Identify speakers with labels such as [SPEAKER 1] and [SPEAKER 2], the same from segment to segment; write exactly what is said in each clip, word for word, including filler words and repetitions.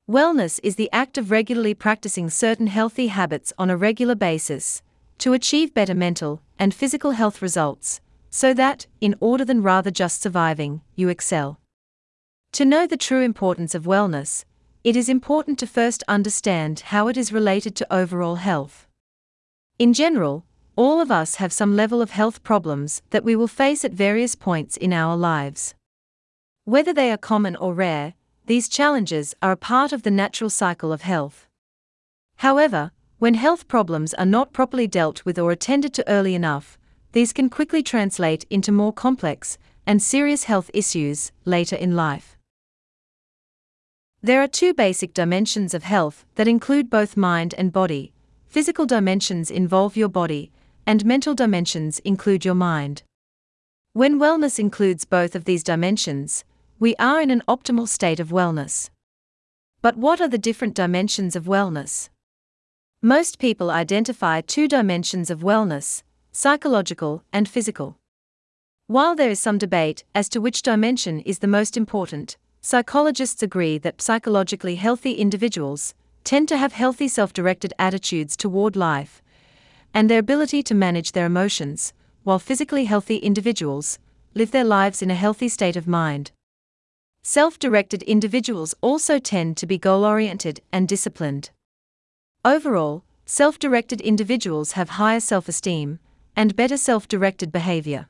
[SPEAKER 1] Wellness is the act of regularly practicing certain healthy habits on a regular basis to achieve better mental and physical health results, so that, in order than rather just surviving, you excel. To know the true importance of wellness, it is important to first understand how it is related to overall health. In general, all of us have some level of health problems that we will face at various points in our lives. Whether they are common or rare, these challenges are a part of the natural cycle of health. However, when health problems are not properly dealt with or attended to early enough, these can quickly translate into more complex and serious health issues later in life. There are two basic dimensions of health that include both mind and body. Physical dimensions involve your body, and mental dimensions include your mind. When wellness includes both of these dimensions, we are in an optimal state of wellness. But what are the different dimensions of wellness? Most people identify two dimensions of wellness: psychological and physical. While there is some debate as to which dimension is the most important, psychologists agree that psychologically healthy individuals tend to have healthy self-directed attitudes toward life and their ability to manage their emotions, while physically healthy individuals live their lives in a healthy state of mind. Self-directed individuals also tend to be goal-oriented and disciplined. Overall, self-directed individuals have higher self-esteem and better self-directed behavior.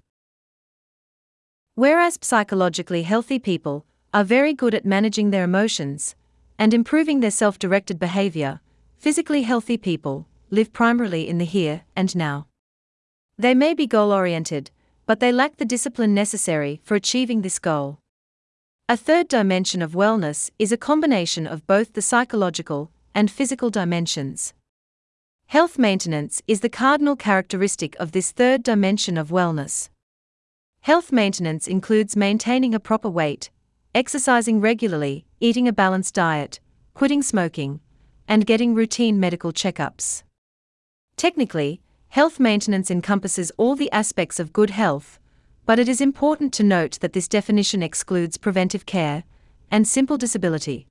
[SPEAKER 1] Whereas psychologically healthy people are very good at managing their emotions and improving their self-directed behavior, physically healthy people live primarily in the here and now. They may be goal-oriented, but they lack the discipline necessary for achieving this goal. A third dimension of wellness is a combination of both the psychological and physical dimensions. Health maintenance is the cardinal characteristic of this third dimension of wellness. Health maintenance includes maintaining a proper weight, exercising regularly, eating a balanced diet, quitting smoking, and getting routine medical checkups. Technically, health maintenance encompasses all the aspects of good health, but it is important to note that this definition excludes preventive care and simple disability.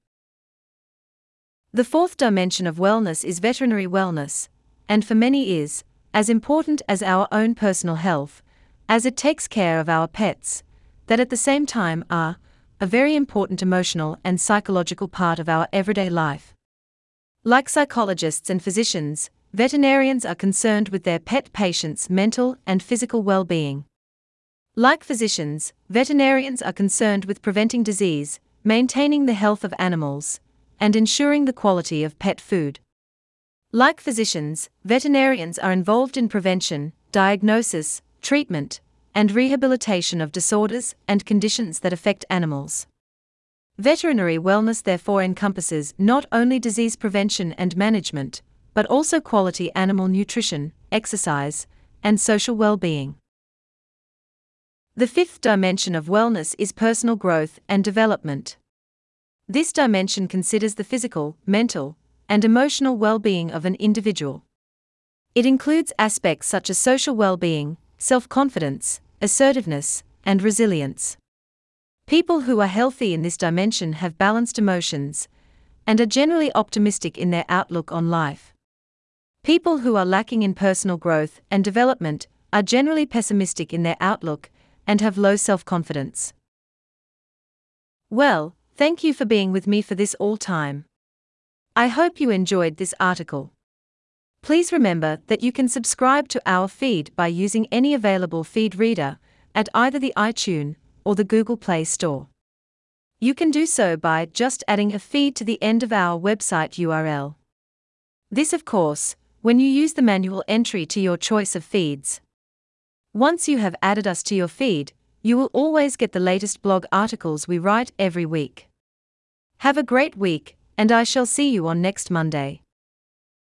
[SPEAKER 1] The fourth dimension of wellness is veterinary wellness, and for many is as important as our own personal health, as it takes care of our pets, that at the same time are a very important emotional and psychological part of our everyday life. Like psychologists and physicians, veterinarians are concerned with their pet patients' mental and physical well-being. Like physicians, veterinarians are concerned with preventing disease, maintaining the health of animals, and ensuring the quality of pet food. Like physicians, veterinarians are involved in prevention, diagnosis, treatment, and rehabilitation of disorders and conditions that affect animals. Veterinary wellness therefore encompasses not only disease prevention and management, but also quality animal nutrition, exercise, and social well-being. The fifth dimension of wellness is personal growth and development. This dimension considers the physical, mental, and emotional well-being of an individual. It includes aspects such as social well-being, self-confidence, assertiveness, and resilience. People who are healthy in this dimension have balanced emotions and are generally optimistic in their outlook on life. People who are lacking in personal growth and development are generally pessimistic in their outlook and have low self-confidence. Well, thank you for being with me for this all time. I hope you enjoyed this article. Please remember that you can subscribe to our feed by using any available feed reader at either the iTunes or the Google Play Store. You can do so by just adding a feed to the end of our website U R L. This, of course, when you use the manual entry to your choice of feeds. Once you have added us to your feed, you will always get the latest blog articles we write every week. Have a great week, and I shall see you on next Monday.